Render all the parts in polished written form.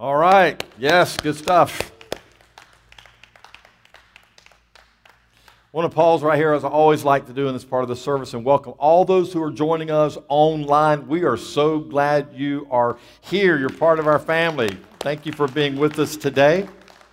All right. Yes, good stuff. I want to pause right here, as I always like to do in this part of the service, and welcome all those who are joining us online. We are so glad you are here. You're part of our family. Thank you for being with us today.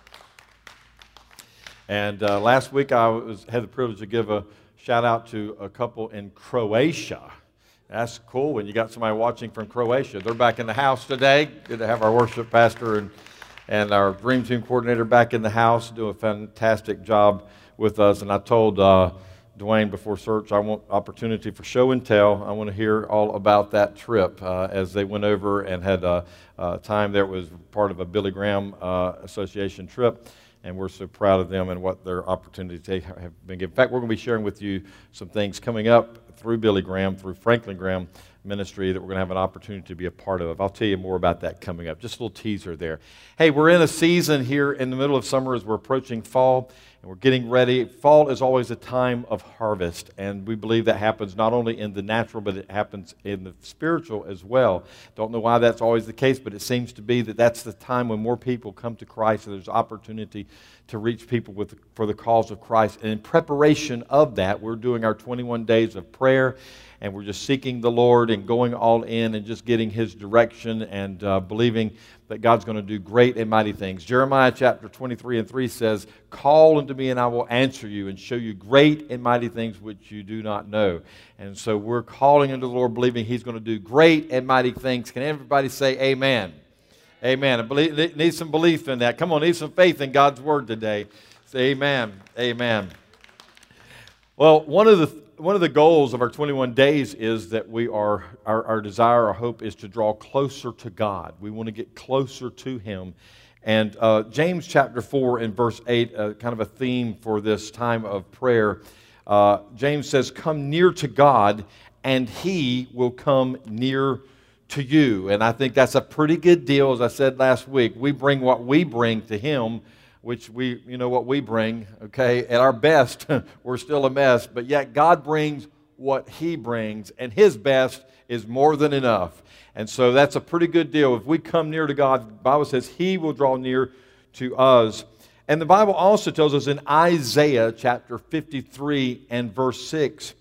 And last week I had the privilege to give a shout out to a couple in Croatia. That's cool when you got somebody watching from Croatia. They're back in the house today. Good to have our worship pastor and our Dream Team coordinator back in the house, doing a fantastic job with us. And I told Dwayne before church, I want opportunity for show and tell. I want to hear all about that trip as they went over and had a time there. It was part of a Billy Graham Association trip. And we're so proud of them and what their opportunities they have been given. In fact, we're going to be sharing with you some things coming up through Billy Graham, through Franklin Graham Ministry that we're going to have an opportunity to be a part of. I'll tell you more about that coming up. Just a little teaser there. Hey, we're in a season here in the middle of summer as we're approaching fall, and we're getting ready. Fall is always a time of harvest, and we believe that happens not only in the natural, but it happens in the spiritual as well. Don't know why that's always the case, but it seems to be that that's the time when more people come to Christ, and there's opportunity to reach people for the cause of Christ. And in preparation of that, we're doing our 21 days of prayer, and we're just seeking the Lord and going all in and just getting His direction and believing that God's going to do great and mighty things. Jeremiah chapter 23:3 says, "Call unto me and I will answer you and show you great and mighty things which you do not know." And so we're calling unto the Lord, believing He's going to do great and mighty things. Can everybody say amen? Amen. I need some belief in that. Come on, need some faith in God's Word today. Say amen. Amen. Well, one of the goals of our 21 days is that our desire, our hope is to draw closer to God. We want to get closer to Him. And James chapter 4 and verse 8, kind of a theme for this time of prayer. James says, "Come near to God, and He will come near to you." And I think that's a pretty good deal. As I said last week, we bring what we bring to Him, which you know what we bring, okay? At our best, we're still a mess, but yet God brings what He brings, and His best is more than enough. And so that's a pretty good deal. If we come near to God, the Bible says He will draw near to us. And the Bible also tells us in Isaiah chapter 53 and verse 6,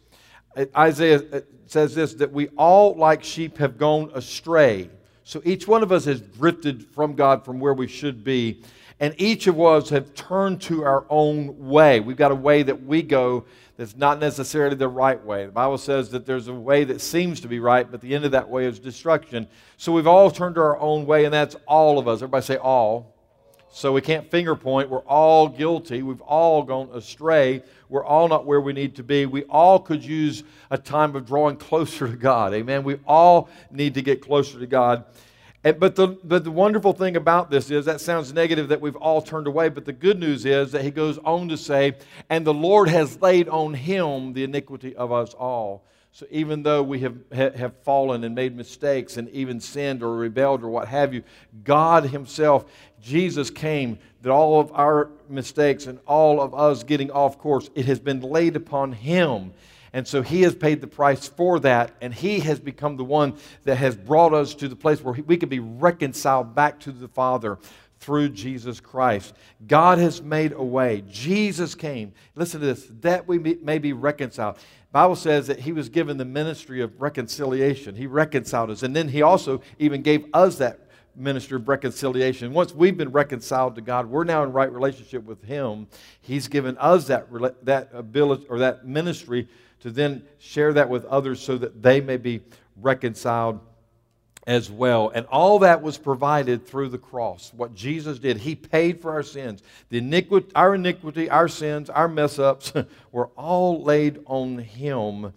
Isaiah says this, that we all like sheep have gone astray. So each one of us has drifted from God, from where we should be. And each of us have turned to our own way. We've got a way that we go that's not necessarily the right way. The Bible says that there's a way that seems to be right, but the end of that way is destruction. So we've all turned to our own way, and that's all of us. Everybody say all. So we can't finger point. We're all guilty. We've all gone astray. We're all not where we need to be. We all could use a time of drawing closer to God. Amen. We all need to get closer to God. But the wonderful thing about this is, that sounds negative that we've all turned away, but the good news is that he goes on to say, "And the Lord has laid on Him the iniquity of us all." So even though we have fallen and made mistakes and even sinned or rebelled or what have you, God Himself, Jesus came, that all of our mistakes and all of us getting off course, it has been laid upon Him. And so He has paid the price for that, and He has become the one that has brought us to the place where we can be reconciled back to the Father through Jesus Christ. God has made a way. Jesus came, listen to this, that we may be reconciled. The Bible says that He was given the ministry of reconciliation. He reconciled us, and then He also even gave us that ministry of reconciliation. Once we've been reconciled to God, we're now in right relationship with Him. He's given us that ability or that ministry to then share that with others so that they may be reconciled as well. And all that was provided through the cross. What Jesus did, He paid for our sins. Our iniquity, our sins, our mess-ups were all laid on Him.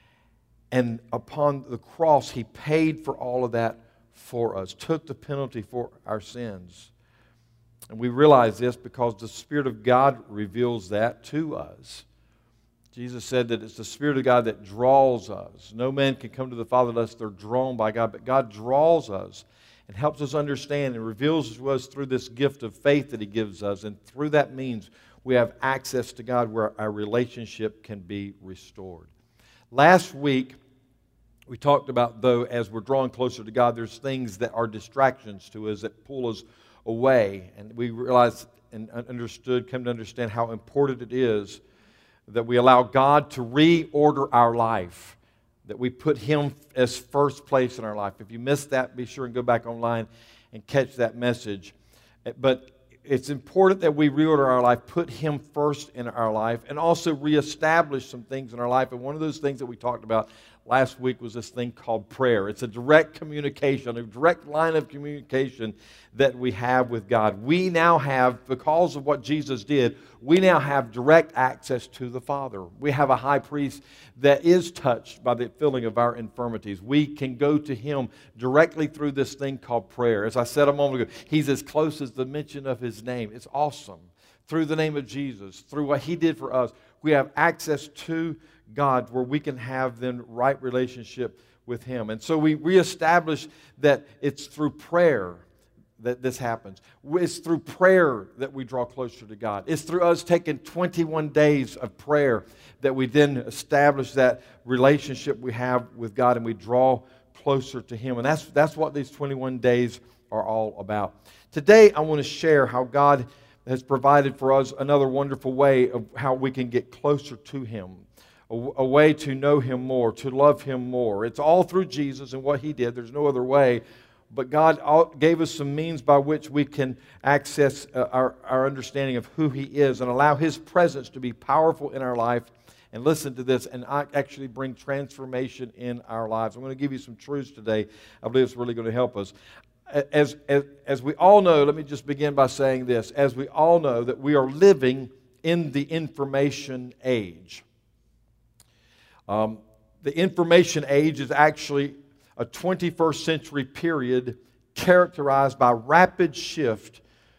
And upon the cross, He paid for all of that for us, took the penalty for our sins. And we realize this because the Spirit of God reveals that to us. Jesus said that it's the Spirit of God that draws us. No man can come to the Father unless they're drawn by God, but God draws us and helps us understand and reveals to us through this gift of faith that He gives us. And through that means we have access to God where our relationship can be restored. Last week, We talked about, though, as we're drawing closer to God, there's things that are distractions to us that pull us away. And we realized and come to understand how important it is that we allow God to reorder our life, that we put Him as first place in our life. If you missed that, be sure and go back online and catch that message. But it's important that we reorder our life, put Him first in our life, and also reestablish some things in our life. And one of those things that we talked about last week was this thing called prayer. It's a direct communication, a direct line of communication that we have with God. We now have, because of what Jesus did, we now have direct access to the Father. We have a high priest that is touched by the feeling of our infirmities. We can go to Him directly through this thing called prayer. As I said a moment ago, He's as close as the mention of His name. It's awesome. Through the name of Jesus, through what He did for us, we have access to God where we can have then right relationship with Him. And so we reestablish that it's through prayer that this happens. It's through prayer that we draw closer to God. It's through us taking 21 days of prayer that we then establish that relationship we have with God and we draw closer to Him. And that's what these 21 days are all about. Today I want to share how God has provided for us another wonderful way of how we can get closer to Him. A way to know Him more, to love Him more. It's all through Jesus and what He did. There's no other way. But God gave us some means by which we can access our understanding of who He is and allow His presence to be powerful in our life. And listen to this, and actually bring transformation in our lives. I'm going to give you some truths today. I believe it's really going to help us. As we all know, let me just begin by saying this. As we all know that we are living in the information age. The information age is actually a 21st century period characterized by a rapid shift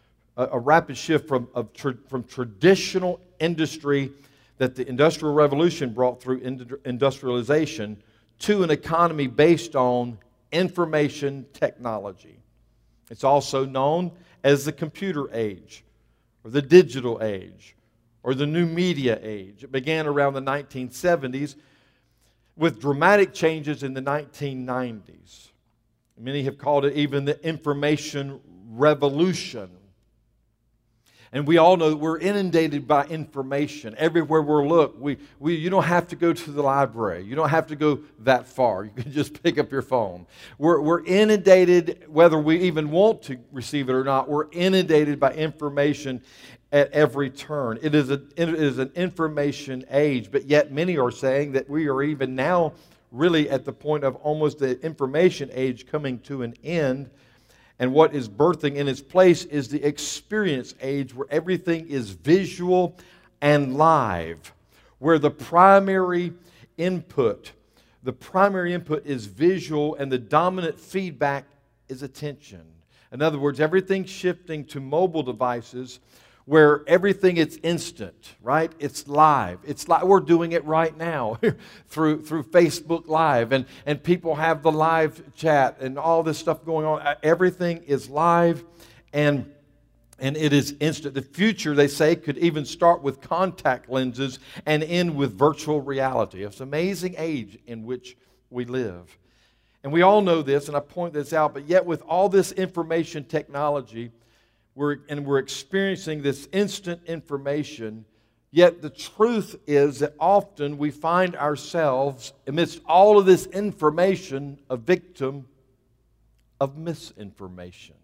from traditional industry that the Industrial Revolution brought through industrialization to an economy based on information technology. It's also known as the computer age, or the digital age, or the new media age. It began around the 1970s with dramatic changes in the 1990s. Many have called it even the information revolution. And we all know that we're inundated by information. Everywhere we look, you don't have to go to the library. You don't have to go that far. You can just pick up your phone. We're inundated, whether we even want to receive it or not, we're inundated by information at every turn. It is an information age, but yet many are saying that we are even now really at the point of almost the information age coming to an end. And what is birthing in its place is the experience age, where everything is visual and live, where the primary input is visual and the dominant feedback is attention. In other words, everything's shifting to mobile devices where everything is instant, right? It's live. It's like we're doing it right now through Facebook Live, and people have the live chat and all this stuff going on. Everything is live and it is instant. The future, they say, could even start with contact lenses and end with virtual reality. It's an amazing age in which we live. And we all know this, and I point this out, but yet with all this information technology, we're experiencing this instant information, yet the truth is that often we find ourselves, amidst all of this information, a victim of misinformation.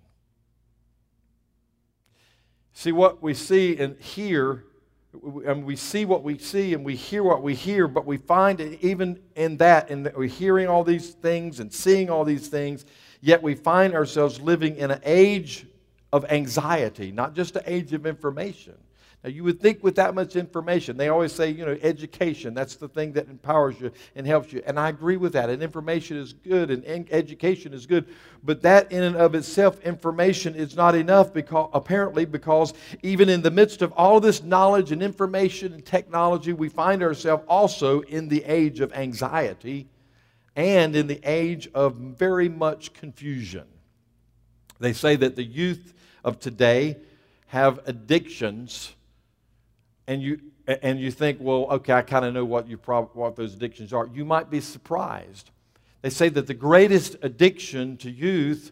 See, what we see and hear, and we see what we see and we hear what we hear, but we find it even in that, and we're hearing all these things and seeing all these things, yet we find ourselves living in an age of anxiety, not just an age of information. Now, you would think with that much information, they always say, education, that's the thing that empowers you and helps you. And I agree with that. And information is good and education is good. But that in and of itself, information is not enough because even in the midst of all of this knowledge and information and technology, we find ourselves also in the age of anxiety and in the age of very much confusion. They say that the youth of today have addictions, and you think, well, okay, I kind of know what those addictions are. You might be surprised They say that the greatest addiction to youth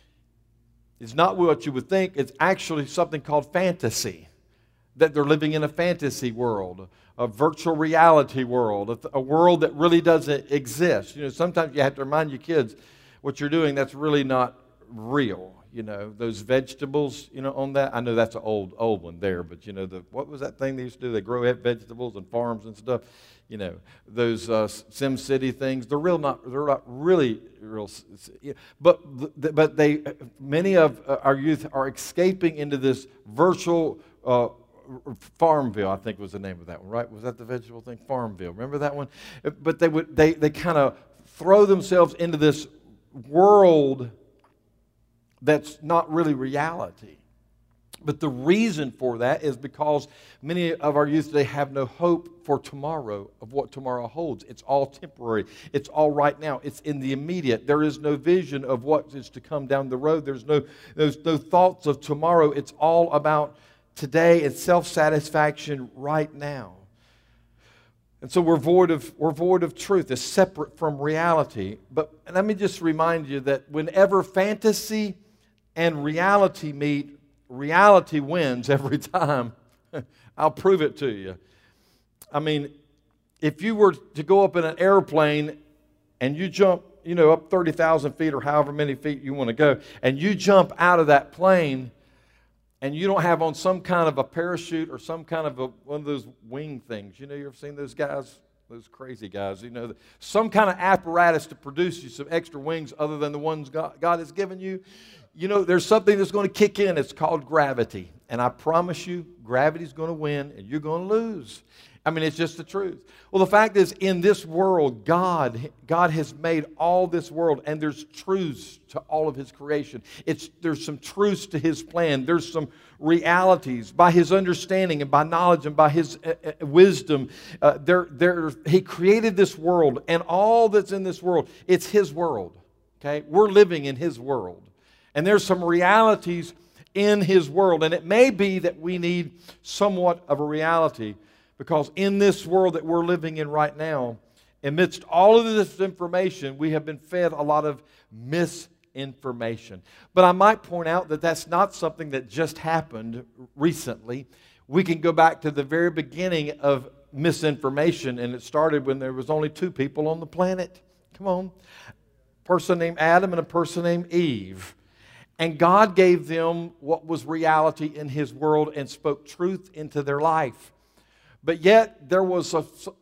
is not what you would think. It's actually something called fantasy, that they're living in a fantasy world, a virtual reality world, a world that really doesn't exist. You know, sometimes you have to remind your kids what you're doing, that's really not real. You know, those vegetables, you know, on that. I know that's an old one there, but you know, what was that thing they used to do? They grow vegetables and farms and stuff. You know, those Sim City things. They're not really real. But many of our youth are escaping into this virtual Farmville, I think was the name of that one, right? Was that the vegetable thing? Farmville. Remember that one? But they kind of throw themselves into this world that's not really reality. But the reason for that is because many of our youth today have no hope for tomorrow, of what tomorrow holds. It's all temporary. It's all right now. It's in the immediate. There is no vision of what is to come down the road. There's no thoughts of tomorrow. It's all about today and self-satisfaction right now. And so we're void of truth. It's separate from reality. But let me just remind you that whenever fantasy and reality meet, reality wins every time. I'll prove it to you. I mean, if you were to go up in an airplane and you jump, you know, up 30,000 feet or however many feet you want to go, and you jump out of that plane and you don't have on some kind of a parachute or some kind of one of those wing things. You know, you ever seen those guys? Those crazy guys, you know, some kind of apparatus to produce you some extra wings other than the ones God has given you. You know, there's something that's going to kick in. It's called gravity. And I promise you, gravity's going to win and you're going to lose. I mean, it's just the truth. Well, the fact is, in this world, God has made all this world, and there's truths to all of His creation. There's some truths to His plan. There's some realities by His understanding and by knowledge and by His wisdom. He created this world, and all that's in this world, it's His world. Okay, we're living in His world. And there's some realities in His world. And it may be that we need somewhat of a reality, because in this world that we're living in right now, amidst all of this information, we have been fed a lot of misinformation. But I might point out that that's not something that just happened recently. We can go back to the very beginning of misinformation, and it started when there was only two people on the planet. Come on. A person named Adam and a person named Eve. And God gave them what was reality in His world and spoke truth into their life. But yet there was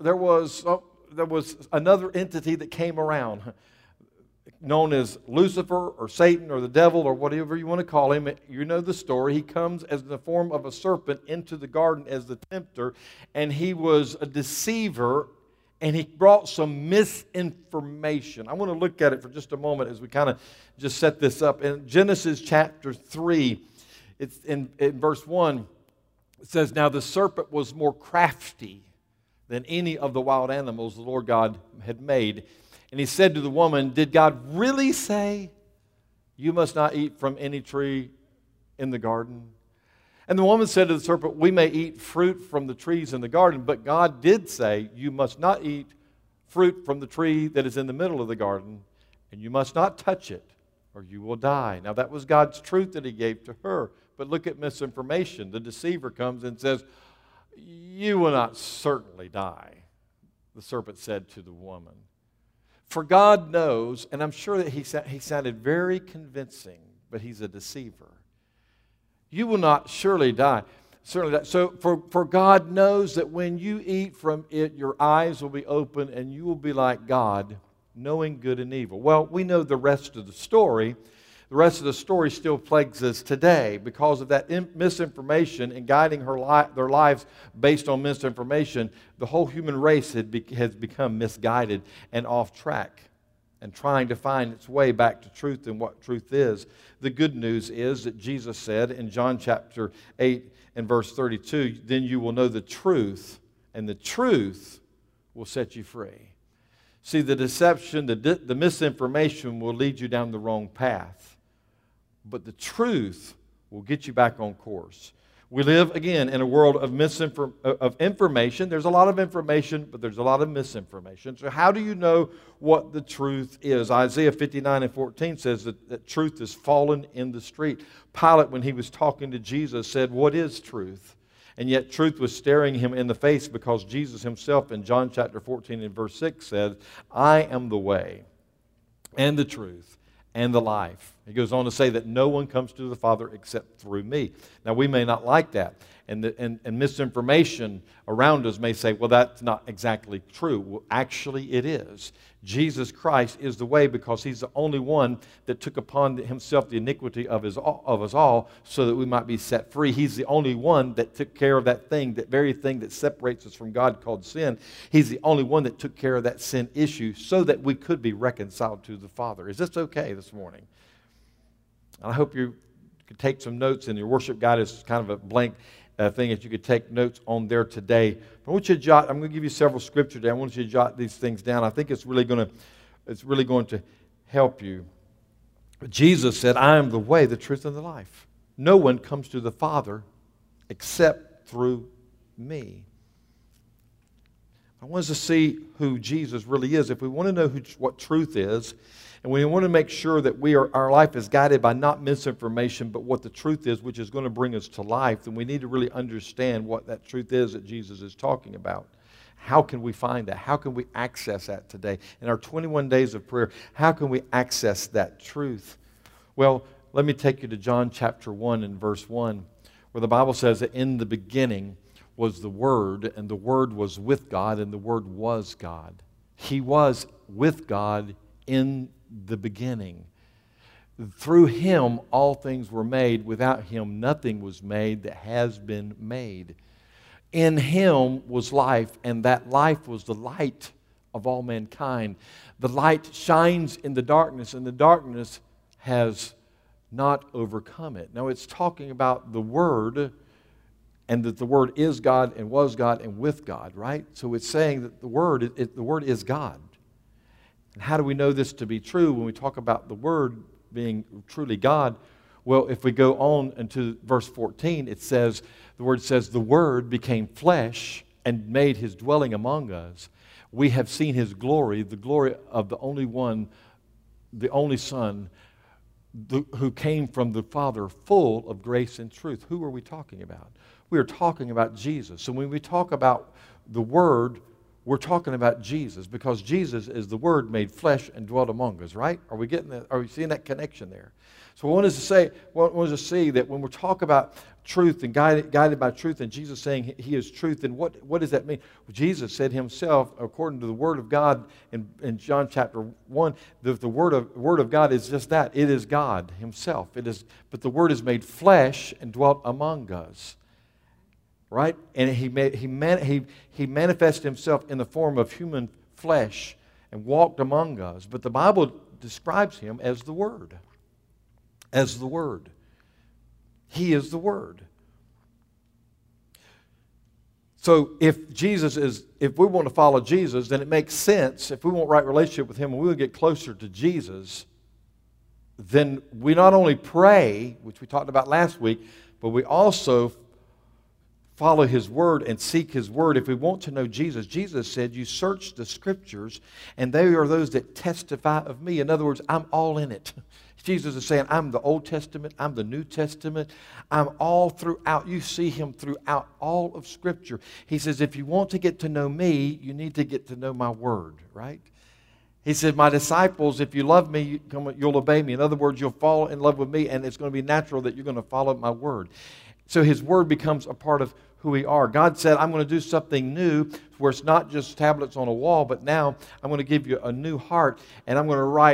another entity that came around, known as Lucifer or Satan or the devil or whatever you want to call him. You know the story. He comes as in the form of a serpent into the garden as the tempter, and he was a deceiver. And he brought some misinformation. I want to look at it for just a moment as we kind of just set this up. In Genesis chapter 3, it's in verse 1, it says, "Now the serpent was more crafty than any of the wild animals the Lord God had made. And he said to the woman, 'Did God really say, you must not eat from any tree in the garden?' And the woman said to the serpent, 'We may eat fruit from the trees in the garden, but God did say, you must not eat fruit from the tree that is in the middle of the garden, and you must not touch it, or you will die.'" Now that was God's truth that He gave to her. But look at misinformation. The deceiver comes and says, "You will not certainly die," the serpent said to the woman. For God knows, and I'm sure that he sounded very convincing, but he's a deceiver. You will not surely die. Certainly die. So for God knows that when you eat from it, your eyes will be open and you will be like God, knowing good and evil. Well, we know the rest of the story. The rest of the story still plagues us today because of that misinformation and guiding their lives based on misinformation. The whole human race has become misguided and off track and trying to find its way back to truth and what truth is. The good news is that Jesus said in John chapter 8 and verse 32, "Then you will know the truth, and the truth will set you free." See, the deception, the misinformation will lead you down the wrong path. But the truth will get you back on course. We live, again, in a world of information. There's a lot of information, but there's a lot of misinformation. So how do you know what the truth is? Isaiah 59:14 says that truth is fallen in the street. Pilate, when he was talking to Jesus, said, "What is truth?" And yet truth was staring him in the face, because Jesus himself in John chapter 14 and verse 6 said, "I am the way and the truth and the life." He goes on to say that no one comes to the Father except through me. Now, we may not like that, and misinformation around us may say, well, that's not exactly true. Well, actually, it is. Jesus Christ is the way, because He's the only one that took upon Himself the iniquity of us all, so that we might be set free. He's the only one that took care of that very thing that separates us from God, called sin. He's the only one that took care of that sin issue so that we could be reconciled to the Father. Is this okay this morning? I hope you could take some notes, and your worship guide is kind of a blank thing that you could take notes on there today. But I want you to jot. I'm going to give you several scriptures today. I want you to jot these things down. I think it's really going to help you. Jesus said, "I am the way, the truth, and the life. No one comes to the Father except through me." I want us to see who Jesus really is. If we want to know what truth is, and we want to make sure that our life is guided by not misinformation, but what the truth is, which is going to bring us to life, then we need to really understand what that truth is that Jesus is talking about. How can we find that? How can we access that today? In our 21 days of prayer, how can we access that truth? Well, let me take you to John chapter 1 and verse 1, where the Bible says that in the beginning was the Word, and the Word was with God, and the Word was God. He was with God in the beginning. Through Him all things were made. Without Him nothing was made that has been made. In Him was life, and that life was the light of all mankind. The light shines in the darkness, and the darkness has not overcome it. Now it's talking about the Word, and that the Word is God and was God and with God, right? So it's saying that the Word is God. And how do we know this to be true when we talk about the Word being truly God? Well, if we go on into verse 14, the Word says, "The Word became flesh and made His dwelling among us. We have seen His glory, the glory of the only one, the only Son, who came from the Father, full of grace and truth." Who are we talking about? We are talking about Jesus. So when we talk about the Word, we're talking about Jesus, because Jesus is the Word made flesh and dwelt among us, right? Are we getting that? Are we seeing that connection there? So I want us to see that when we talk about truth and guided by truth, and Jesus saying He is truth, and what does that mean? Well, Jesus said Himself, according to the Word of God in John chapter 1, the Word of God is just that. It is God Himself. But the Word is made flesh and dwelt among us. Right? And he manifested Himself in the form of human flesh and walked among us. But the Bible describes Him as the Word. As the Word. He is the Word. So if we want to follow Jesus, then it makes sense, if we want right relationship with Him and we want to get closer to Jesus, then we not only pray, which we talked about last week, but we also follow His Word and seek His Word. If we want to know Jesus, Jesus said, "You search the Scriptures, and they are those that testify of me." In other words, I'm all in it. Jesus is saying, I'm the Old Testament, I'm the New Testament, I'm all throughout. You see Him throughout all of Scripture. He says, if you want to get to know me, you need to get to know my Word, right? He said, "My disciples, if you love me, you'll obey me." In other words, you'll fall in love with me, and it's going to be natural that you're going to follow my Word. So His Word becomes a part of who we are. God said, "I'm going to do something new where it's not just tablets on a wall, but now I'm going to give you a new heart, and I'm going to write,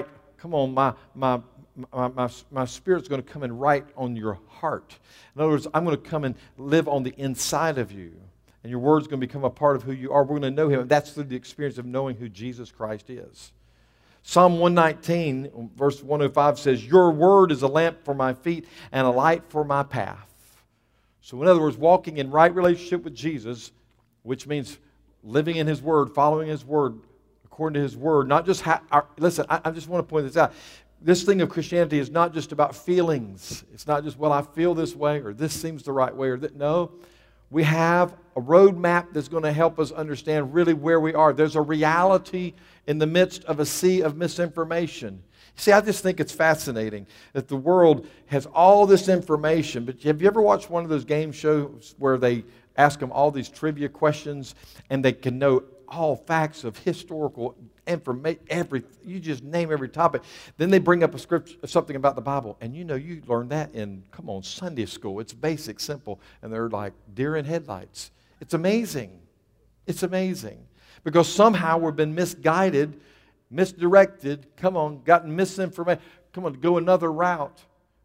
my Spirit's going to come and write on your heart." In other words, I'm going to come and live on the inside of you, and your Word's going to become a part of who you are. We're going to know Him, and that's through the experience of knowing who Jesus Christ is. Psalm 119, verse 105 says, "Your Word is a lamp for my feet and a light for my path." So in other words, walking in right relationship with Jesus, which means living in His Word, following His Word, according to His Word, not just listen, I just want to point this out. this thing of Christianity is not just about feelings. It's not just, well, I feel this way, or this seems the right way, or that. No, we have a roadmap that's going to help us understand really where we are. There's a reality in the midst of a sea of misinformation. See, I just think it's fascinating that the world has all this information, but have you ever watched one of those game shows where they ask them all these trivia questions and they can know all facts of historical information, you just name every topic. Then they bring up a scripture, something about the Bible, and you learned that in, Sunday school. It's basic, simple, and they're like deer in headlights. It's amazing. It's amazing. Because somehow we've been misguided, misdirected, gotten misinformation, go another route.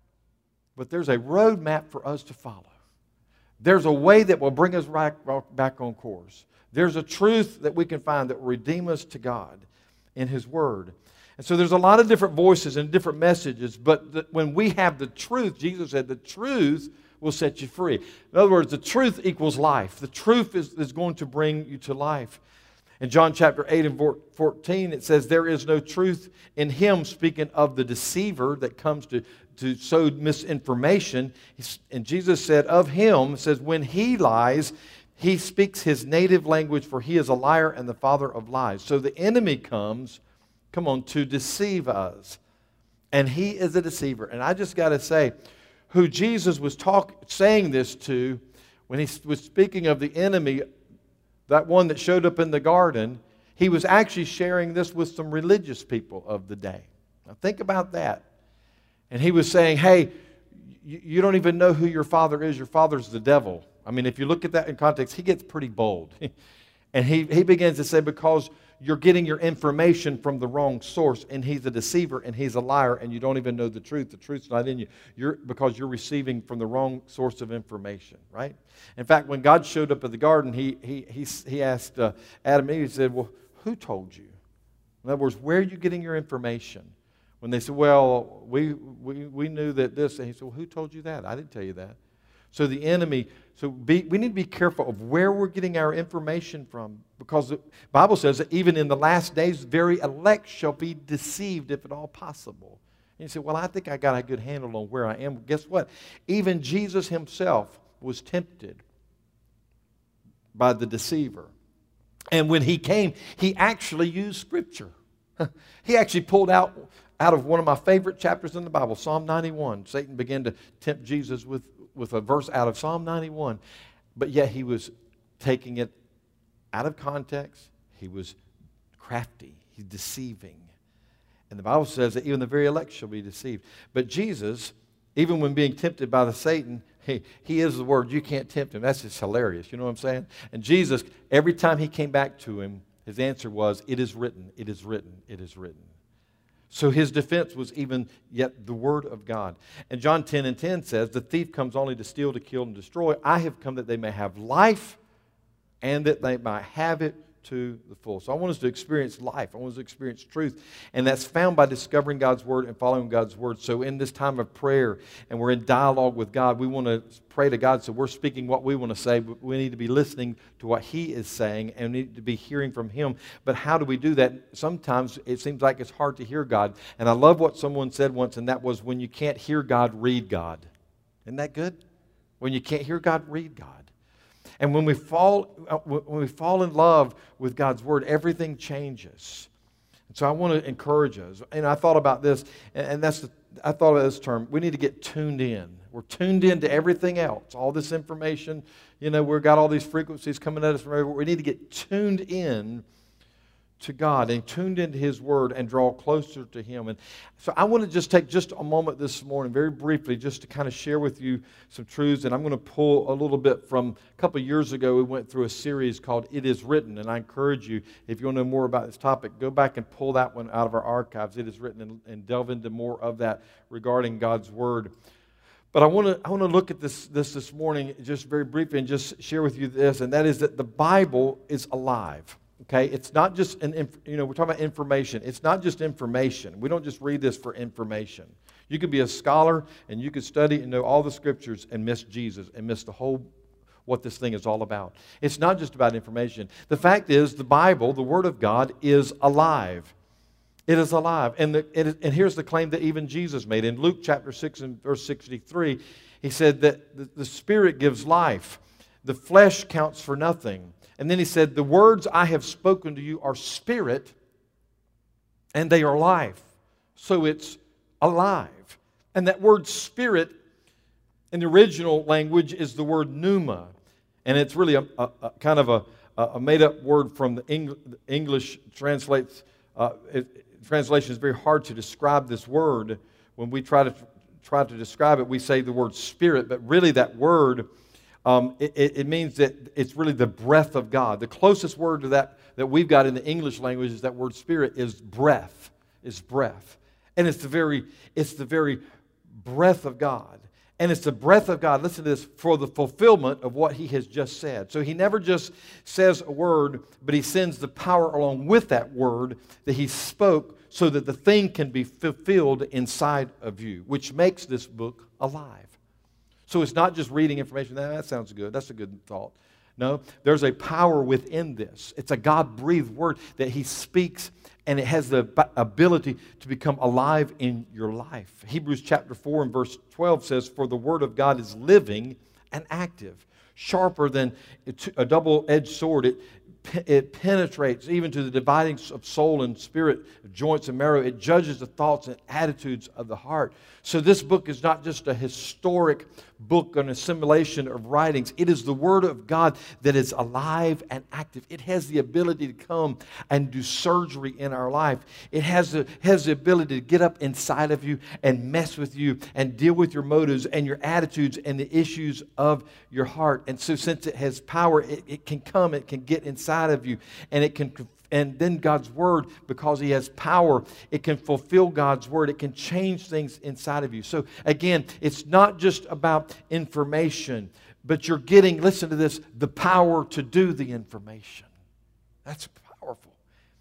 But there's a roadmap for us to follow. There's a way that will bring us back on course. There's a truth that we can find that will redeem us to God in His Word. And so there's a lot of different voices and different messages, but when we have the truth, Jesus said the truth will set you free. In other words, the truth equals life. The truth is going to bring you to life. In John chapter 8 and 14, it says, there is no truth in him, speaking of the deceiver that comes to sow misinformation. And Jesus said of him, says, when he lies, he speaks his native language, for he is a liar and the father of lies. So the enemy comes, to deceive us. And he is a deceiver. And I just got to say, who Jesus was saying this to, when he was speaking of the enemy, that one that showed up in the garden, he was actually sharing this with some religious people of the day. Now think about that. And he was saying, hey, you don't even know who your father is. Your father's the devil. I mean, if you look at that in context, he gets pretty bold. And he begins to say, because you're getting your information from the wrong source, and he's a deceiver, and he's a liar, and you don't even know the truth. The truth's not in you. Because you're receiving from the wrong source of information, right? In fact, when God showed up at the garden, he asked Adam and Eve, he said, well, who told you? In other words, where are you getting your information? When they said, well, we knew that this, and he said, well, who told you that? I didn't tell you that. So the enemy, we need to be careful of where we're getting our information from, because the Bible says that even in the last days, very elect shall be deceived, if at all possible. And you say, well, I think I got a good handle on where I am. Guess what? Even Jesus himself was tempted by the deceiver. And when he came, he actually used Scripture. He actually pulled out of one of my favorite chapters in the Bible, Psalm 91. Satan began to tempt Jesus with a verse out of Psalm 91, but yet he was taking it out of context. He was crafty. He's deceiving. And the Bible says that even the very elect shall be deceived. But Jesus, even when being tempted by the Satan, he is the Word. You can't tempt him. That's just hilarious. You know what I'm saying? And Jesus, every time he came back to him, his answer was, it is written, it is written, it is written. So his defense was even yet the Word of God. And John 10:10 says, the thief comes only to steal, to kill, and destroy. I have come that they may have life, and that they might have it to the full. So I want us to experience life. I want us to experience truth. And that's found by discovering God's Word and following God's Word. So in this time of prayer, and we're in dialogue with God, we want to pray to God. So we're speaking what we want to say, but we need to be listening to what He is saying, and we need to be hearing from Him. But how do we do that? Sometimes it seems like it's hard to hear God. And I love what someone said once, and that was, when you can't hear God, read God. Isn't that good? When you can't hear God, read God. And when we fall in love with God's Word, everything changes. And so I want to encourage us. And I thought about this, and I thought about this term. We need to get tuned in. We're tuned in to everything else, all this information. We've got all these frequencies coming at us from everywhere. We need to get tuned in to God and tuned into His Word and draw closer to Him. And so I want to just take just a moment this morning, very briefly, just to kind of share with you some truths. And I'm going to pull a little bit from a couple of years ago. We went through a series called It Is Written. And I encourage you, if you want to know more about this topic, go back and pull that one out of our archives. It Is Written, and delve into more of that regarding God's Word. But I want to look at this morning just very briefly and just share with you this, and that is that the Bible is alive. Okay, it's not just we're talking about information. It's not just information. We don't just read this for information. You could be a scholar and you could study and know all the Scriptures and miss Jesus and miss the whole what this thing is all about. It's not just about information. The fact is, the Bible, the Word of God, is alive. It is alive. And here's the claim that even Jesus made. In Luke chapter 6 and verse 63, he said that the Spirit gives life. The flesh counts for nothing. And then he said, the words I have spoken to you are spirit and they are life. So it's alive. And that word spirit in the original language is the word pneuma. And it's really a kind of a made-up word from the English translates. Translation is very hard to describe this word. When we try to describe it, we say the word spirit, but really that word, it means that it's really the breath of God. The closest word to that we've got in the English language is that word spirit is breath, and it's the very breath of God. And it's the breath of God, listen to this, for the fulfillment of what He has just said. So He never just says a word, but He sends the power along with that word that He spoke so that the thing can be fulfilled inside of you, which makes this book alive. So it's not just reading information. That sounds good. That's a good thought. No, there's a power within this. It's a God-breathed word that He speaks, and it has the ability to become alive in your life. Hebrews chapter 4 and verse 12 says, for the word of God is living and active, sharper than a double-edged sword. It penetrates even to the dividing of soul and spirit, joints and marrow. It judges the thoughts and attitudes of the heart. So this book is not just a historic book, an assimilation of writings. It is the Word of God that is alive and active. It has the ability to come and do surgery in our life. It has the ability to get up inside of you and mess with you and deal with your motives and your attitudes and the issues of your heart. And so since it has power, it can come, it can get inside of you, and it can. And then God's Word, because He has power, it can fulfill God's Word. It can change things inside of you. So again, it's not just about information, but you're getting, listen to this, the power to do the information. That's powerful.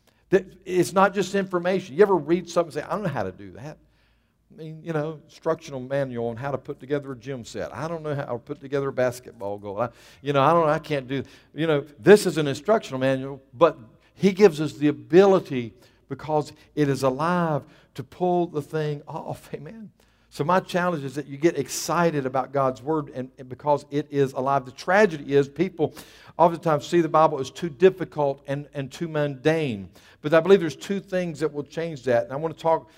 It's not just information. You ever read something and say, I don't know how to do that? I mean, instructional manual on how to put together a gym set. I don't know how to put together a basketball goal. I don't know, I can't do, this is an instructional manual, but He gives us the ability, because it is alive, to pull the thing off. Amen. So my challenge is that you get excited about God's Word and because it is alive. The tragedy is people oftentimes see the Bible as too difficult and too mundane. But I believe there's two things that will change that. And I want to talk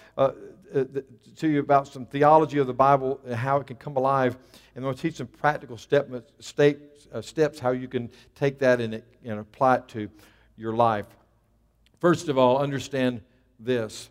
to you about some theology of the Bible and how it can come alive. And I'm going to teach some practical steps how you can take that and apply it to your life. First of all, understand this,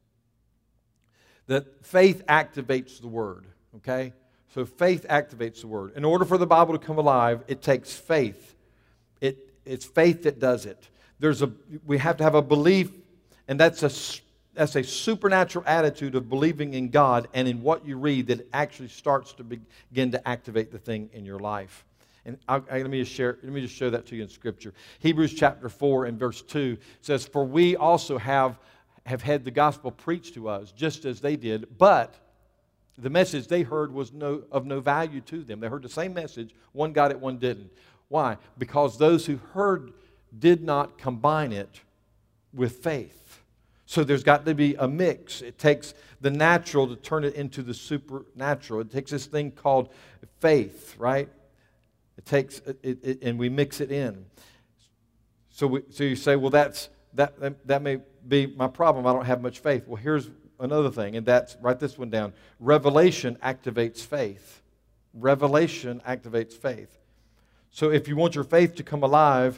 that faith activates the Word, okay? So faith activates the Word. In order for the Bible to come alive, it takes faith. It's faith that does it. We have to have a belief, and that's a supernatural attitude of believing in God and in what you read that actually starts to begin to activate the thing in your life. And let me just show that to you in Scripture. Hebrews chapter 4 and verse 2 says, for we also have had the gospel preached to us, just as they did, but the message they heard was of no value to them. They heard the same message. One got it, one didn't. Why? Because those who heard did not combine it with faith. So there's got to be a mix. It takes the natural to turn it into the supernatural. It takes this thing called faith, right? It takes it, and we mix it in. So you say, well, that may be my problem. I don't have much faith. Well, here's another thing, and write this one down. Revelation activates faith. Revelation activates faith. So if you want your faith to come alive,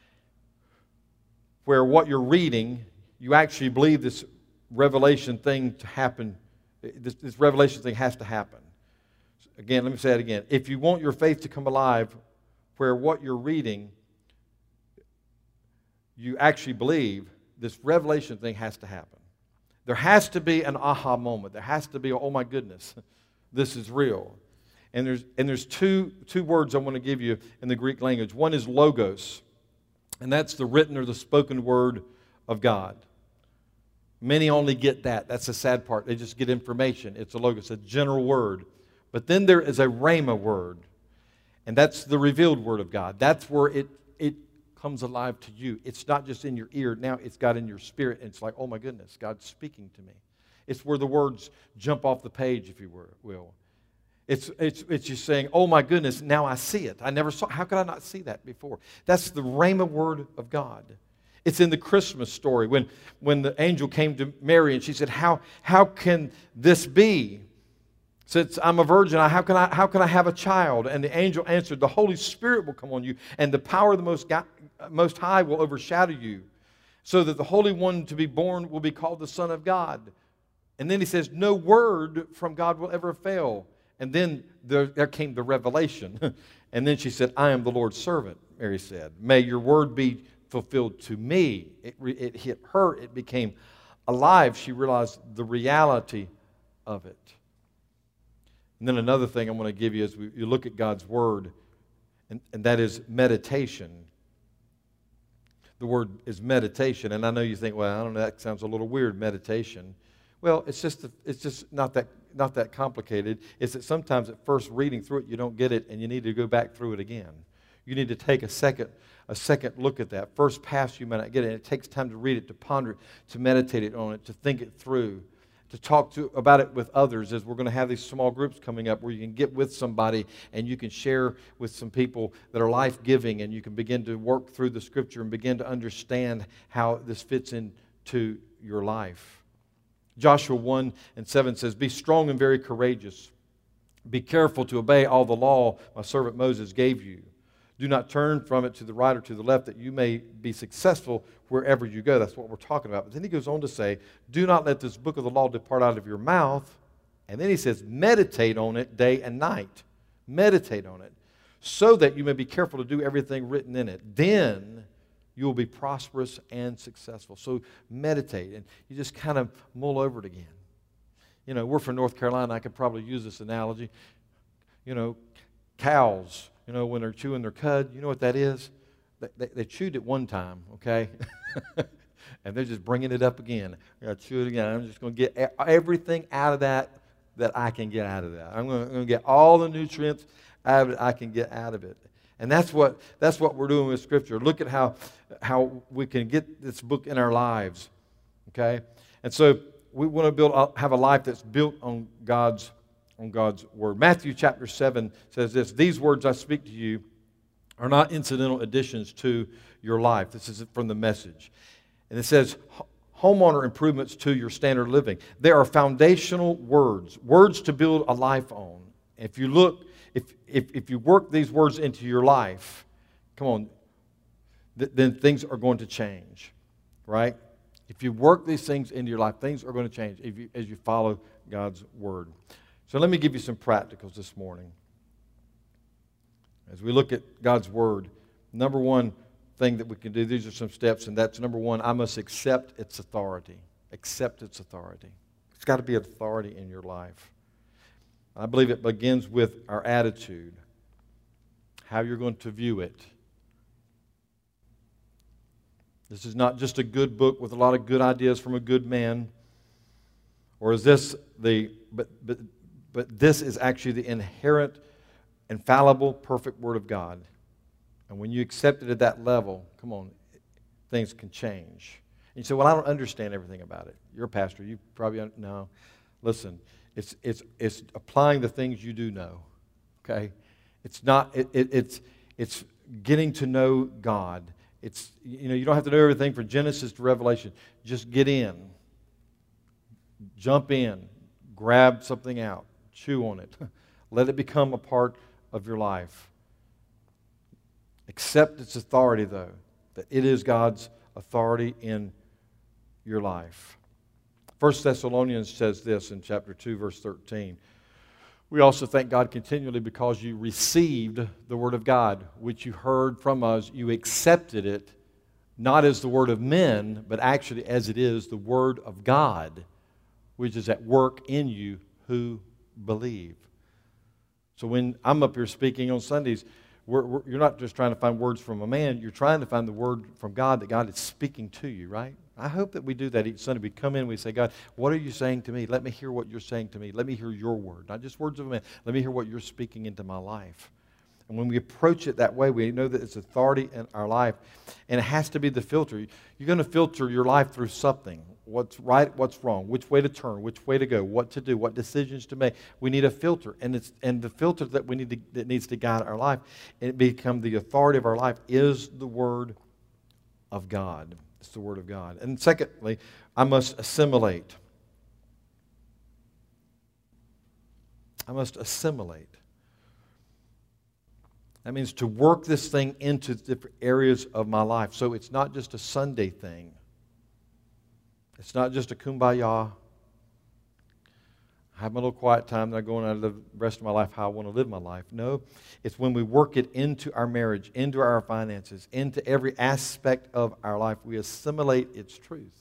where what you're reading, you actually believe this revelation thing to happen. This revelation thing has to happen. Again, let me say it again. If you want your faith to come alive, where what you're reading, you actually believe, this revelation thing has to happen. There has to be an aha moment. There has to be, oh my goodness, this is real. And there's two words I want to give you in the Greek language. One is logos, and that's the written or the spoken word of God. Many only get that. That's the sad part. They just get information. It's a logos, a general word. But then there is a rhema word, and that's the revealed word of God. That's where it comes alive to you. It's not just in your ear. Now it's got in your spirit, and it's like, oh my goodness, God's speaking to me. It's where the words jump off the page, if you will. It's just saying, oh my goodness, now I see it. I never saw, how could I not see that before? That's the Rhema word of God. It's in the Christmas story when the angel came to Mary and she said, how can this be? Since I'm a virgin, how can I have a child? And the angel answered, the Holy Spirit will come on you, and the power of the Most High will overshadow you, so that the Holy One to be born will be called the Son of God. And then he says, no word from God will ever fail. And then there came the revelation. And then she said, I am the Lord's servant, Mary said. May your word be fulfilled to me. It hit her. It became alive. She realized the reality of it. And then another thing I want to give you is you look at God's word, and that is meditation. The word is meditation. And I know you think, well, I don't know, that sounds a little weird, meditation. Well, it's just not that complicated. It's that sometimes at first reading through it, you don't get it, and you need to go back through it again. You need to take a second look at that. First pass, you might not get it. And it takes time to read it, to ponder it, to meditate on it, to think it through, to talk about it with others, as we're going to have these small groups coming up where you can get with somebody and you can share with some people that are life-giving, and you can begin to work through the Scripture and begin to understand how this fits into your life. Joshua 1:7 says, be strong and very courageous. Be careful to obey all the law my servant Moses gave you. Do not turn from it to the right or to the left, that you may be successful wherever you go. That's what we're talking about. But then he goes on to say, do not let this book of the law depart out of your mouth. And then he says, meditate on it day and night. Meditate on it, so that you may be careful to do everything written in it. Then you will be prosperous and successful. So meditate, and you just kind of mull over it again. You know, we're from North Carolina. I could probably use this analogy. You know, cows, you know, when they're chewing their cud, you know what that is? They chewed it one time, okay? And they're just bringing it up again. I got to chew it again. I'm just going to get everything out of that I can get out of that. I'm going to get all the nutrients out of it I can get out of it. And that's what we're doing with Scripture. Look at how we can get this book in our lives, okay? And so we want to have a life that's built on God's Word. Matthew chapter 7 says this, these words I speak to you are not incidental additions to your life. This is from the Message. And it says, homeowner improvements to your standard of living. They are foundational words to build a life on. If you look, if you work these words into your life, come on, then things are going to change, right? If you work these things into your life, things are going to change as you follow God's Word. So let me give you some practicals this morning. As we look at God's Word, number one thing that we can do, these are some steps, and that's number one, I must accept its authority. Accept its authority. It's got to be an authority in your life. I believe it begins with our attitude, how you're going to view it. This is not just a good book with a lot of good ideas from a good man, or is this but this is actually the inherent, infallible, perfect Word of God. And when you accept it at that level, come on, things can change. And you say, well, I don't understand everything about it. You're a pastor. You probably no. Listen, it's applying the things you do know. Okay, it's not. It's getting to know God. It's, you know, you don't have to know everything from Genesis to Revelation. Just get in, jump in, grab something out, chew on it, let it become a part of your life. Accept its authority, though, that it is God's authority in your life. 1 Thessalonians says this in chapter 2, verse 13. We also thank God continually because you received the Word of God, which you heard from us. You accepted it, not as the word of men, but actually as it is the Word of God, which is at work in you who believe. So when I'm up here speaking on Sundays, you're not just trying to find words from a man. You're trying to find the word from God that God is speaking to you, right? I hope that we do that each Sunday. We come in and we say, God, what are you saying to me? Let me hear what you're saying to me. Let me hear your word. Not just words of a man. Let me hear what you're speaking into my life. And when we approach it that way, we know that it's authority in our life. And it has to be the filter. You're going to filter your life through something. What's right, what's wrong, which way to turn, which way to go, what to do, what decisions to make. We need a filter. And the filter that that needs to guide our life, and it become the authority of our life, is the Word of God. It's the Word of God. And secondly, I must assimilate. I must assimilate. That means to work this thing into different areas of my life. So it's not just a Sunday thing. It's not just a kumbaya. I have my little quiet time, then I go and I live the rest of my life how I want to live my life. No, it's when we work it into our marriage, into our finances, into every aspect of our life, we assimilate its truth.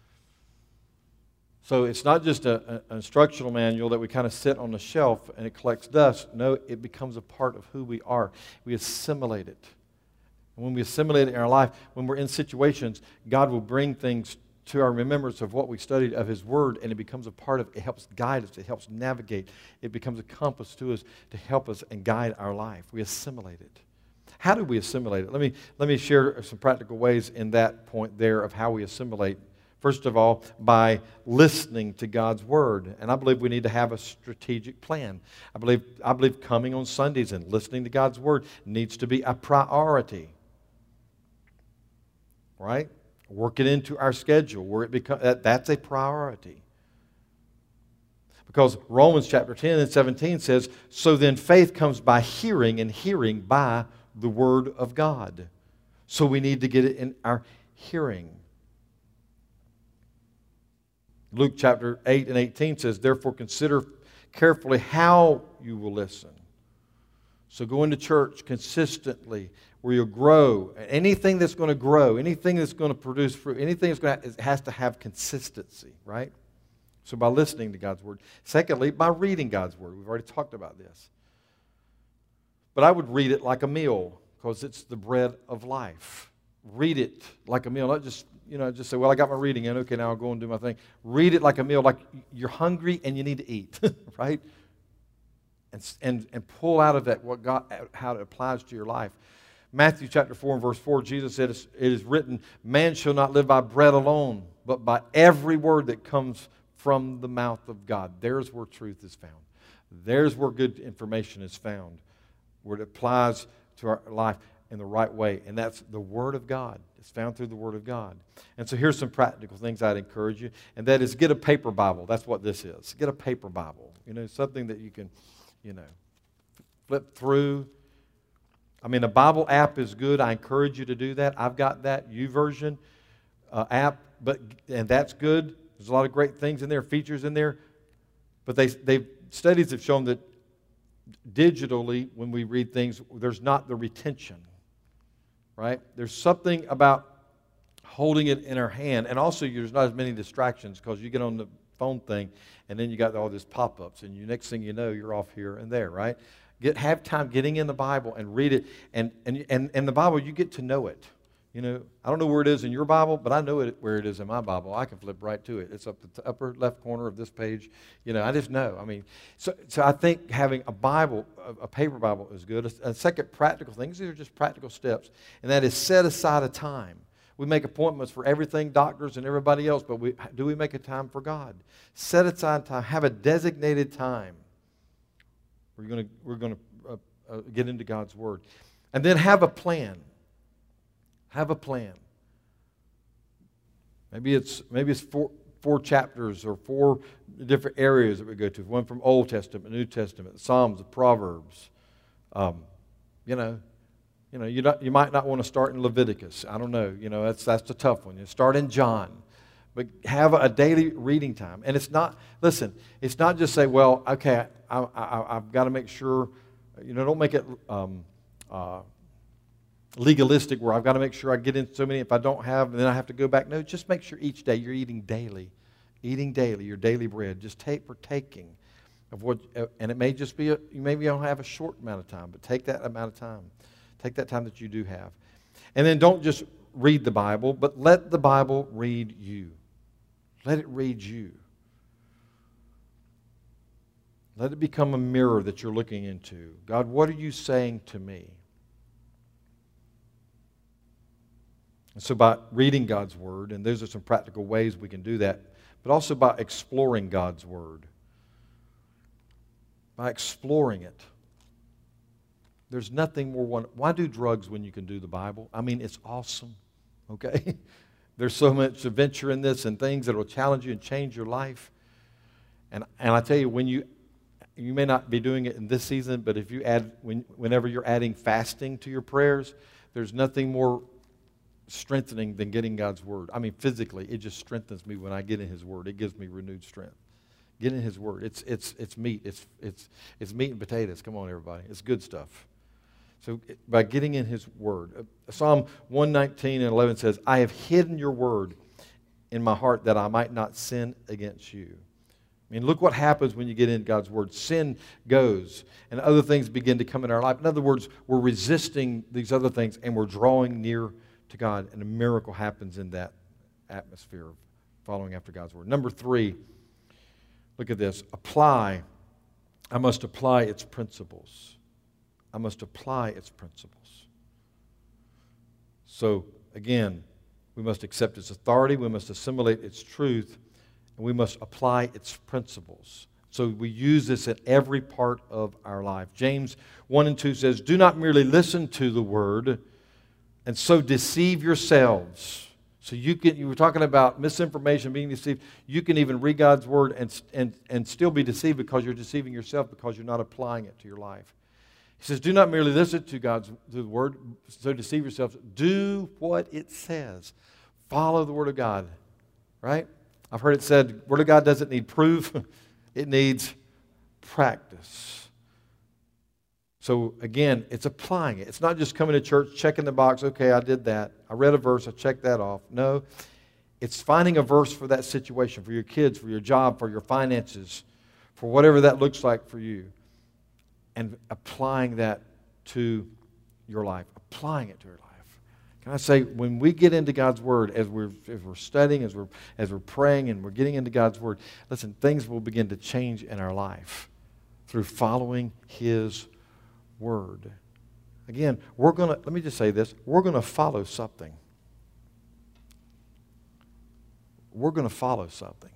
So it's not just an instructional manual that we kind of sit on the shelf and it collects dust. No, it becomes a part of who we are. We assimilate it. And when we assimilate it in our life, when we're in situations, God will bring things to our remembrance of what we studied of His Word, and it becomes a part of, it helps guide us, it helps navigate. It becomes a compass to us to help us and guide our life. We assimilate it. How do we assimilate it? Let me share some practical ways in that point there of how we assimilate. First of all, by listening to God's Word. And I believe we need to have a strategic plan. I believe coming on Sundays and listening to God's Word needs to be a priority. Right? Work it into our schedule where it becomes that's a priority. Because Romans chapter 10 and 17 says, so then faith comes by hearing, and hearing by the Word of God. So we need to get it in our hearing. Luke chapter 8 and 18 says, therefore consider carefully how you will listen. So going to church consistently where you'll grow. Anything that's going to grow, anything that's going to produce fruit, anything that's going to, it has to have consistency, right? So by listening to God's Word. Secondly, by reading God's Word. We've already talked about this. But I would read it like a meal because it's the bread of life. Read it like a meal, not just say, well, I got my reading in. Okay, now I'll go and do my thing. Read it like a meal, like you're hungry and you need to eat, right? And pull out of that what God, how it applies to your life. Matthew chapter 4 and verse 4, Jesus said, it is written, man shall not live by bread alone, but by every word that comes from the mouth of God. There's where truth is found. There's where good information is found, where it applies to our life in the right way. And that's the Word of God. It's found through the Word of God. And so here's some practical things I'd encourage you. And that is get a paper Bible. That's what this is. Get a paper Bible. Something that you can, flip through. I mean, a Bible app is good. I encourage you to do that. I've got that YouVersion app, and that's good. There's a lot of great things in there, features in there. But studies have shown that digitally, when we read things, there's not the retention. Right? There's something about holding it in our hand. And also, there's not as many distractions because you get on the phone thing and then you got all these pop-ups. And next thing you know, you're off here and there, right? Have time getting in the Bible and read it. And the Bible, you get to know it. I don't know where it is in your Bible, but I know where it is in my Bible. I can flip right to it. It's up the upper left corner of this page. I just know. I mean, so I think having a Bible, a paper Bible is good. A second practical thing, these are just practical steps, and that is set aside a time. We make appointments for everything, doctors and everybody else, but do we make a time for God? Set aside time. Have a designated time. We're going to get into God's Word. And then have a plan. Have a plan. Maybe it's four chapters or 4 different areas that we go to. One from Old Testament, New Testament, the Psalms, the Proverbs. You might not want to start in Leviticus. I don't know. That's the tough one. You start in John, but have a daily reading time. And it's not just say, well, okay, I've got to make sure. Don't make it legalistic where I've got to make sure I get in so many. If I don't have, then I have to go back. No, just make sure each day you're eating daily, your daily bread. Just partaking of what, and it may just be maybe you don't have a short amount of time, but take that amount of time. Take that time that you do have. And then don't just read the Bible, but let the Bible read you. Let it read you. Let it become a mirror that you're looking into. God, what are you saying to me? And so by reading God's Word, and those are some practical ways we can do that, but also by exploring God's Word. By exploring it. There's nothing more wonderful. Why do drugs when you can do the Bible? I mean, it's awesome, okay? There's so much adventure in this and things that will challenge you and change your life. And I tell you, when you may not be doing it in this season, but if you add, whenever you're adding fasting to your prayers, there's nothing more strengthening than getting God's Word. I mean, physically, it just strengthens me when I get in His Word. It gives me renewed strength. Get in His Word. It's meat. It's meat and potatoes. Come on, everybody. It's good stuff. So by getting in His Word. Psalm 119:11 says, I have hidden your word in my heart that I might not sin against you. I mean, look what happens when you get in God's Word. Sin goes, and other things begin to come in our life. In other words, we're resisting these other things, and we're drawing near to God, and a miracle happens in that atmosphere of following after God's Word. Number 3, look at this. Apply. I must apply its principles. I must apply its principles. So, again, we must accept its authority, we must assimilate its truth, and we must apply its principles. So we use this in every part of our life. James 1:2 says, do not merely listen to the word and so deceive yourselves. So you were talking about misinformation, being deceived. You can even read God's word and still be deceived because you're deceiving yourself because you're not applying it to your life. He says, do not merely listen to the word, so deceive yourselves. Do what it says. Follow the word of God, right? I've heard it said, the word of God doesn't need proof. It needs practice. So again, it's applying it. It's not just coming to church, checking the box, okay, I did that. I read a verse, I checked that off. No, it's finding a verse for that situation, for your kids, for your job, for your finances, for whatever that looks like for you, and applying that to your life, applying it to your life. Can I say, when we get into God's Word, as we're studying, as we're praying, and we're getting into God's Word, listen, things will begin to change in our life through following His Word. Again, let me just say this, we're going to follow something. We're going to follow something.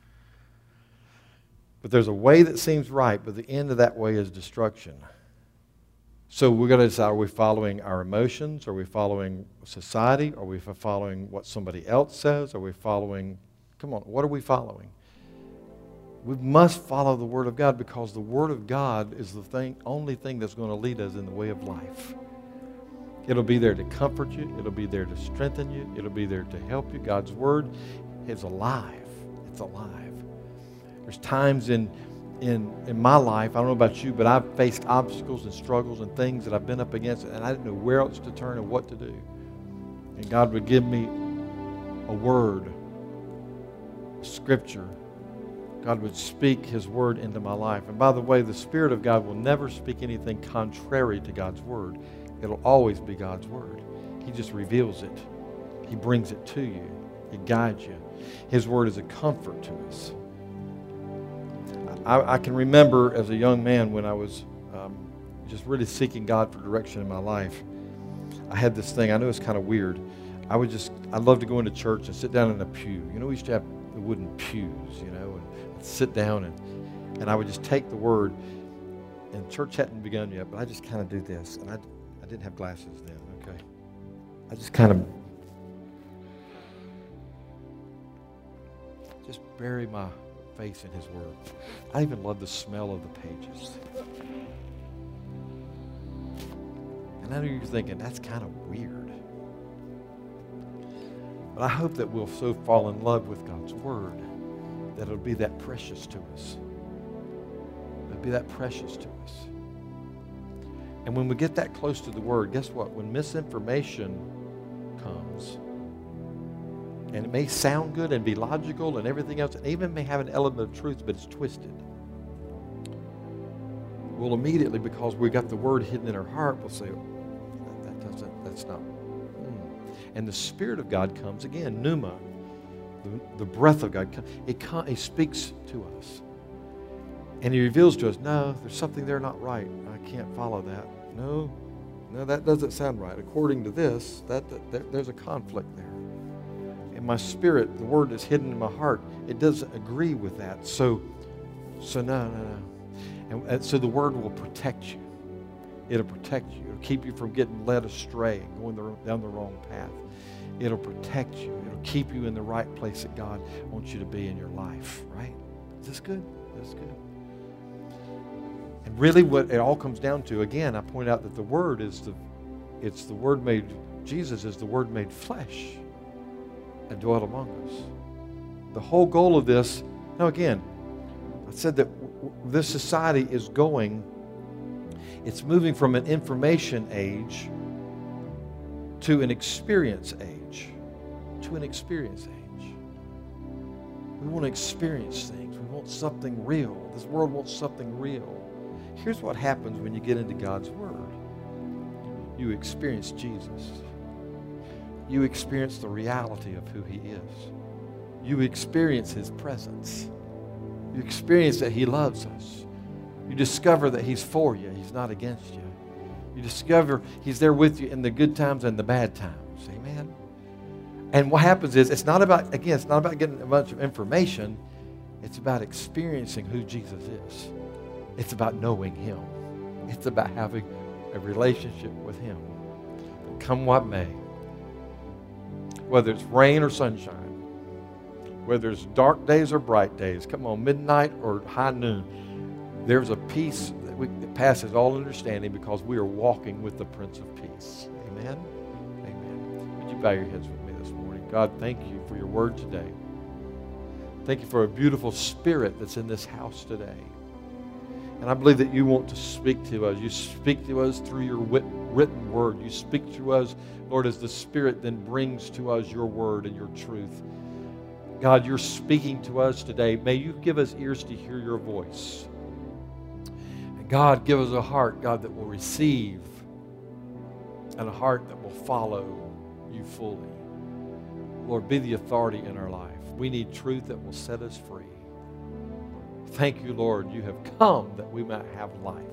But there's a way that seems right, but the end of that way is destruction. So we're going to decide, are we following our emotions? Are we following society? Are we following what somebody else says? Are we following, come on, what are we following? We must follow the Word of God because the Word of God is the only thing that's going to lead us in the way of life. It'll be there to comfort you. It'll be there to strengthen you. It'll be there to help you. God's Word is alive. It's alive. There's times in my life, I don't know about you, but I've faced obstacles and struggles and things that I've been up against, and I didn't know where else to turn and what to do. And God would give me a word, Scripture. God would speak His Word into my life. And by the way, the Spirit of God will never speak anything contrary to God's Word. It'll always be God's Word. He just reveals it. He brings it to you. He guides you. His Word is a comfort to us. I can remember as a young man when I was just really seeking God for direction in my life. I had this thing. I know it's kind of weird. I'd love to go into church and sit down in a pew. You know, we used to have the wooden pews, you know, and sit down and I would just take the Word. And church hadn't begun yet, but I just kind of do this. And I didn't have glasses then, okay? I just kind of just bury my face in His Word. I even love the smell of the pages. And I know you're thinking, that's kind of weird. But I hope that we'll so fall in love with God's Word that it'll be that precious to us. It'll be that precious to us. And when we get that close to the Word, guess what? When misinformation comes, and it may sound good and be logical and everything else, and even may have an element of truth, but it's twisted. We'll immediately, because we got the Word hidden in our heart, we'll say, that's not. And the Spirit of God comes, again, pneuma, the breath of God, it speaks to us. And he reveals to us, no, there's something there not right. I can't follow that. No, that doesn't sound right. According to this, there's a conflict there. In my spirit, the word is hidden in my heart. It doesn't agree with that. So no. And so the word will protect you. It'll protect you. It'll keep you from getting led astray and going down the wrong path. It'll protect you. It'll keep you in the right place that God wants you to be in your life, right? Is this good? That's good. And really what it all comes down to, again, I point out that the Word it's the Word made, Jesus is the Word made flesh and dwelt among us. The whole goal of this, now again, I said that this society is it's moving from an information age to an experience age. To an experience age. We want to experience things. We want something real. This world wants something real. Here's what happens when you get into God's Word. You experience Jesus. You experience the reality of who He is. You experience His presence. You experience that He loves us. You discover that He's for you. He's not against you. You discover He's there with you in the good times and the bad times. Amen? And what happens is, it's not about getting a bunch of information. It's about experiencing who Jesus is. It's about knowing Him. It's about having a relationship with Him. Come what may. Whether it's rain or sunshine. Whether it's dark days or bright days. Come on, midnight or high noon. There's a peace that passes all understanding because we are walking with the Prince of Peace. Amen? Amen. Would you bow your heads with me this morning? God, thank you for your word today. Thank you for a beautiful spirit that's in this house today. And I believe that you want to speak to us. You speak to us through your written word. You speak to us, Lord, as the Spirit then brings to us your word and your truth. God, you're speaking to us today. May you give us ears to hear your voice. And God, give us a heart, God, that will receive and a heart that will follow you fully. Lord, be the authority in our life. We need truth that will set us free. Thank you, Lord, you have come that we might have life.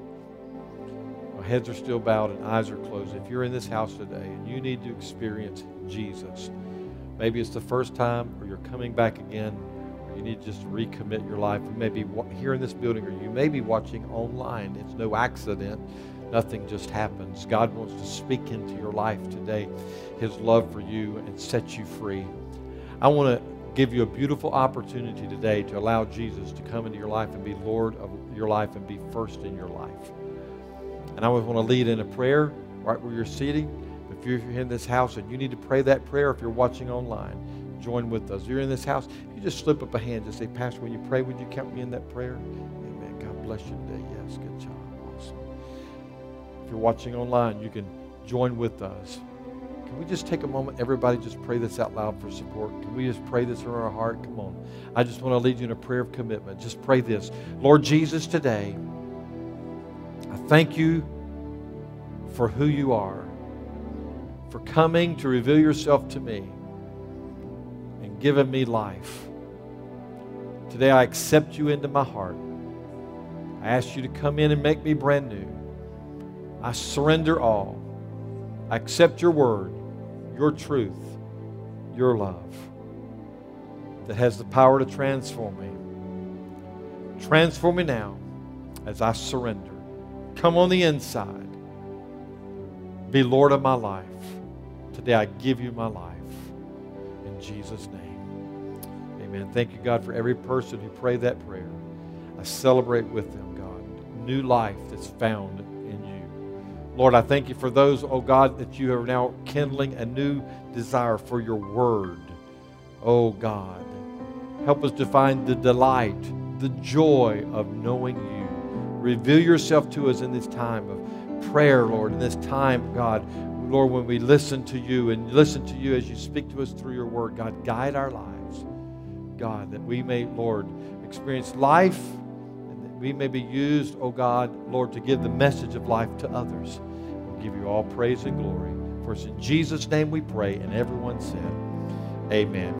Our heads are still bowed and eyes are closed. If you're in this house today and you need to experience Jesus, maybe it's the first time or you're coming back again, or you need to just recommit your life. You may be here in this building or you may be watching online. It's no accident. Nothing just happens. God wants to speak into your life today, His love for you, and set you free. I want to give you a beautiful opportunity today to allow Jesus to come into your life and be Lord of your life and be first in your life. And I always want to lead in a prayer right where you're sitting. If you're in this house and you need to pray that prayer, if you're watching online, join with us. If you're in this house, you just slip up a hand and say, Pastor, when you pray, would you count me in that prayer? Amen. God bless you today. Yes, good job. Awesome. If you're watching online, you can join with us. Can we just take a moment, everybody just pray this out loud for support? Can we just pray this from our heart? Come on. I just want to lead you in a prayer of commitment. Just pray this. Lord Jesus, today, I thank you for who you are, for coming to reveal yourself to me and giving me life. Today I accept you into my heart. I ask you to come in and make me brand new. I surrender all. I accept your word, your truth, your love that has the power to transform me. Transform me now as I surrender. Come on the inside. Be Lord of my life. Today I give you my life. In Jesus' name. Amen. Thank you, God, for every person who prayed that prayer. I celebrate with them, God, new life that's found in you. Lord, I thank you for those, oh God, that you are now kindling a new desire for your word. Oh God, help us to find the delight, the joy of knowing you. Reveal yourself to us in this time of prayer, Lord, in this time, God, Lord, when we listen to you and listen to you as you speak to us through your word, God, guide our lives. God, that we may, Lord, experience life and that we may be used, oh God, Lord, to give the message of life to others. We'll give you all praise and glory. For it's in Jesus' name we pray, and everyone said, amen.